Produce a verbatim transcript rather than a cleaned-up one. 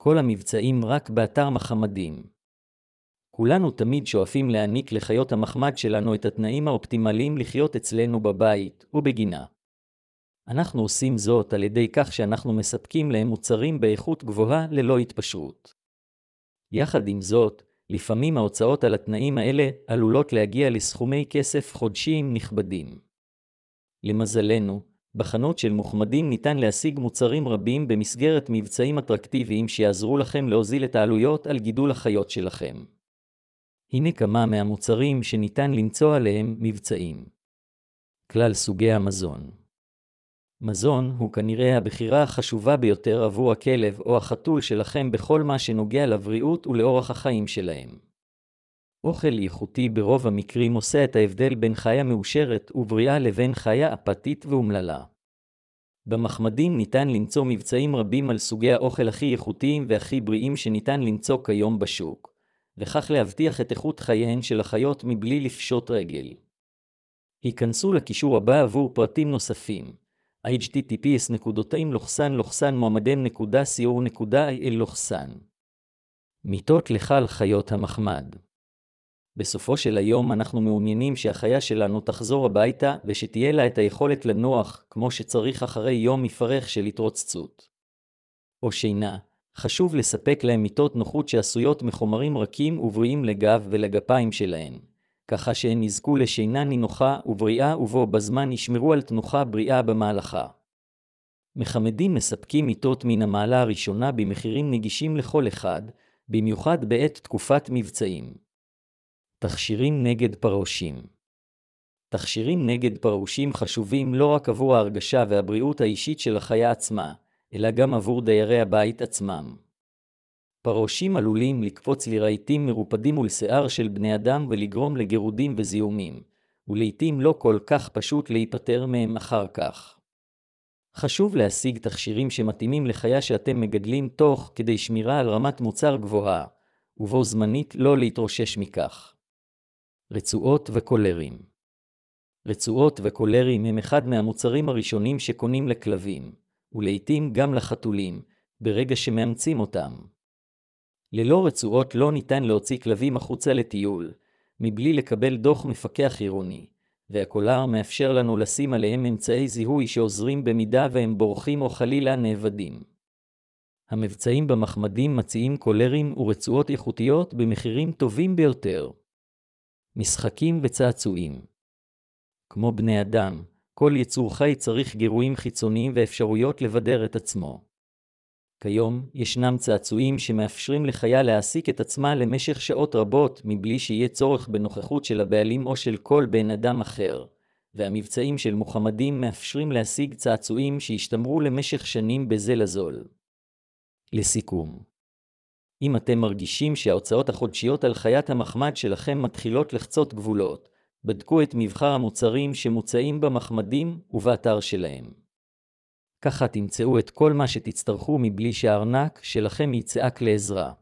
כל המבצעים רק באתר מחמדים. כולנו תמיד שואפים להעניק לחיות המחמד שלנו את התנאים האופטימליים לחיות אצלנו בבית ובגינה. אנחנו עושים זאת על ידי כך שאנחנו מספקים להם מוצרים באיכות גבוהה ללא התפשרות. יחד עם זאת, לפעמים ההוצאות על התנאים האלה עלולות להגיע לסכומי כסף חודשיים נכבדים. למזלנו, בחנות של מוחמדים ניתן להשיג מוצרים רבים במסגרת מבצעים אטרקטיביים שיעזרו לכם להוזיל את העלויות על גידול החיות שלכם. הנה כמה מהמוצרים שניתן למצוא עליהם מבצעים. כלל סוגי המזון. מזון הוא כנראה הבחירה החשובה ביותר עבור הכלב או החתול שלכם בכל מה שנוגע לבריאות ולאורח החיים שלהם. אוכל איכותי ברוב המקרים עושה את ההבדל בין חיה מאושרת ובריאה לבין חיה אפתית ואומללה. במחמדים ניתן למצוא מבצעים רבים על סוגי האוכל הכי איכותיים והכי בריאים שניתן למצוא כיום בשוק, וכך להבטיח את איכות חייהן של החיות מבלי לפשוט רגל. היכנסו לקישור הבא עבור פרטים נוספים. אייץ' טי טי פי אס נקודתיים לוחסן לוחסן מועמדם נקודה סי או נקודה איי אל לוחסן. מיטות לחל חיות המחמד. בסופו של היום אנחנו מעוניינים שהחיה שלנו תחזור הביתה ושתהיה לה את היכולת לנוח כמו שצריך אחרי יום מפרך של התרוצצות או שינה. חשוב לספק להם מיטות נוחות שעשויות מחומרים רכים ובריאים לגב ולגפיים שלהן, ככה שהן יזכו לשינה נינוחה ובריאה ובו בזמן ישמרו על תנוחה בריאה במהלכה. מחמדים מספקים מיטות מן המעלה הראשונה במחירים נגישים לכל אחד, במיוחד בעת תקופת מבצעים. תכשירים נגד פרושים. תכשירים נגד פרושים חשובים לא רק עבור ההרגשה והבריאות האישית של החיה עצמה, אלא גם עבור דיירי הבית עצמם. פרושים עלולים לקפוץ לרהיטים מרופדים ולשיער של בני אדם ולגרום לגירודים וזיהומים, ולעיתים לא כל כך פשוט להיפטר מהם אחר כך. חשוב להשיג תכשירים שמתאימים לחיה שאתם מגדלים תוך כדי שמירה על רמת מוצר גבוהה, ובו זמנית לא להתרושש מכך. רצועות וקולרים. רצועות וקולרים הם אחד מהמוצרים הראשונים שקונים לכלבים, ולעיתים גם לחתולים, ברגע שמאמצים אותם. ללא רצועות לא ניתן להוציא כלבים החוצה לטיול, מבלי לקבל דוח מפקח עירוני, והקולר מאפשר לנו לשים עליהם אמצעי זיהוי שעוזרים במידה והם בורחים או חלילה נאבדים. המבצעים במחמדים מציעים קולרים ורצועות איכותיות במחירים טובים ביותר. משחקים וצעצועים. כמו בני אדם, כל יצור חי צריך גירויים חיצוניים ואפשרויות לבדר את עצמו. כיום ישנם צעצועים שמאפשרים לחיה להעסיק את עצמה למשך שעות רבות מבלי שיהיה צורך בנוכחות של הבעלים או של כל בן אדם אחר, והמבצעים של מוחמדים מאפשרים להשיג צעצועים שישתמרו למשך שנים בזה לזול. לסיכום, אם אתם מרגישים שההוצאות החודשיות על חיית המחמד שלכם מתחילות לחצות גבולות, בדקו את מבחר המוצרים שמוצעים במחמדים ובאתר שלהם. ככה תמצאו את כל מה שתצטרכו מבלי שהארנק שלכם יצעק לעזרה.